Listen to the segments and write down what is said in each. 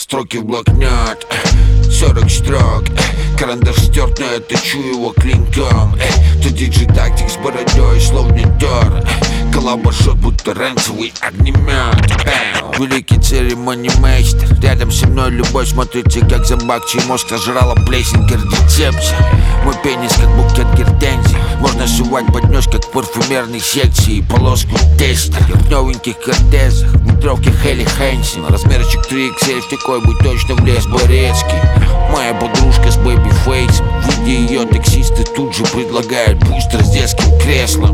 строки в блокнот, 40 строк, карандаш стерт, но я точу его клинком. То диджей тактик с бородой, словно Тор, коллаба-шот, будто ранцевый огнемет. Великий церемонимейстер, рядом со мной любовь смотрится, как зомбак, чей мозг сожрала плесень кардицепса. Мой пенис, как букет гортензий, можно сувать под нос, как в парфюмерной секции. Полоску тестер в новеньких кортезах, в метровке Хелли Хэнсон. Размерчик 3XL, в такой бы точно влез Борецкий. Моя подружка с бэби-фейсом, видя ее, таксисты тут же предлагают бустер с детским креслом.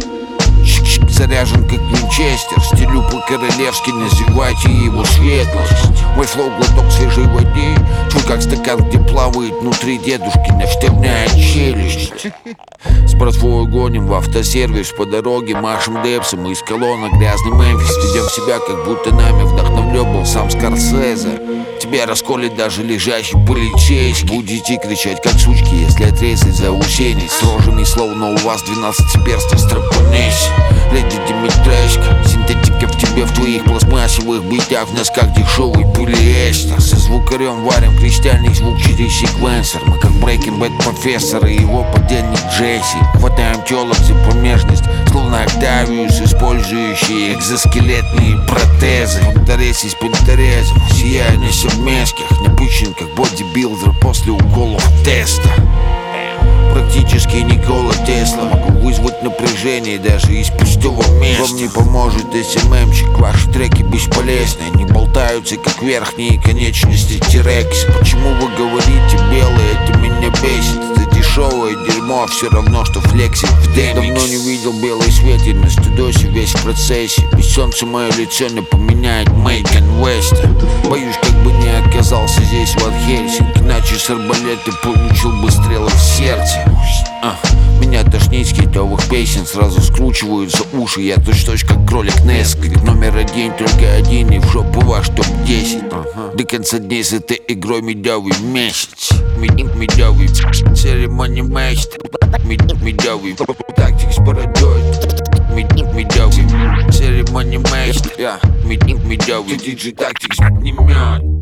Заряжен как винчестер, стилю по-королевски, называйте его светлость. Мой флоу глоток свежей воды, твой как стакан, где плавает внутри дедушкина вставная челюсть. С братвой гоним в автосервис, по дороге машем депсом, из колонна грязный Мемфис. Ведем себя, как будто нами вдохновлен был сам Скорсезе. Тебя расколет даже лежащий полицейский. Будете кричать, как сучки, если отрезать заусенец. С рожами, словно у вас 12 перстов, страпанись. Леди Димитрашка, синтетика в тебе, в твоих пластмассовых битах, в носках дешевый полиэстер. Со звукарем варим кристальный звук через секвенсор. Мы как Breaking Bad профессор и его подельник Джесси. Хватаем телок за промежность, словно Октавиус, использующий экзоскелетные протезы. Панторез из панторезов, сияя на совмеских, напыщен как бодибилдер после уколов теста. Практически Никола Тесла, могу вызвать напряжение даже из пустого места. Вам не поможет СММщик, ваши треки бесполезны, они болтаются как верхние конечности Тирекса. Почему вы говорите белое, это меня бесит. Это дешевое дерьмо, все равно что флексит в демикс. Давно не видел белый свет, и на студосе весь в процессе. Без солнца мое лицо напоминает Мейган Веста. Боюсь, как бы не оказался здесь Ван Хельсинг, иначе с арбалета получил бы стрелы в сердце. Меня тошнит с хитовых песен, сразу скручивают за уши. Я точь-точь как кролик Несквик, номер один, только один, и в жопу ваш топ-10. До конца дней с этой игрой медовый месяц. Медовый церемонимейстер, медовый тактик с бородой. Медовый церемонимейстер, медовый диджей тактик с огнемет.